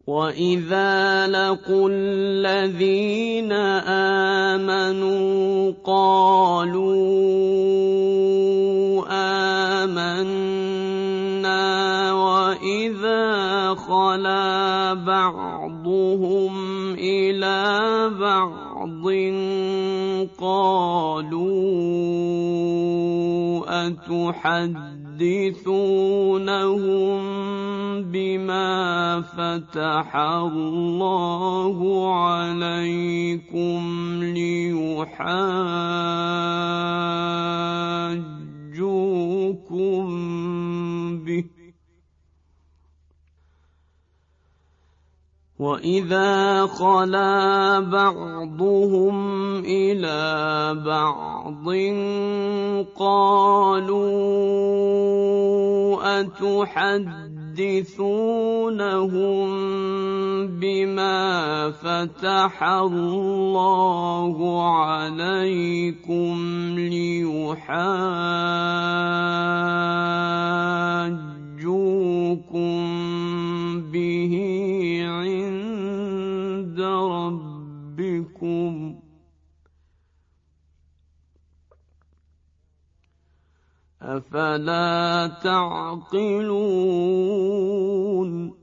وَإِذَا لَقُوا الَّذِينَ آمَنُوا قَالُوا آمَنَّا وَإِذَا خَلَا بَعْضُهُمْ إِلَىٰ بَعْضٍ قَالُوا أَتُحَدِّثُونَهُم بِمَا فَتَحَ اللَّهُ عَلَيْكُمْ لِيُحَاجُّوكُم بِهِ ۚ وَإِذَا خَلَا بَعْضُهُمْ إِلَىٰ بَعْضٍ قَالُوا أَتُحَدِّثُونَهُم بِمَا فَتَحَ اللَّهُ عَلَيْكُمْ لِيُحَاجُّوكُم بِهِ عِندَ رَبِّكُمْ ۚ أَفَلَا تَعْقِلُونَ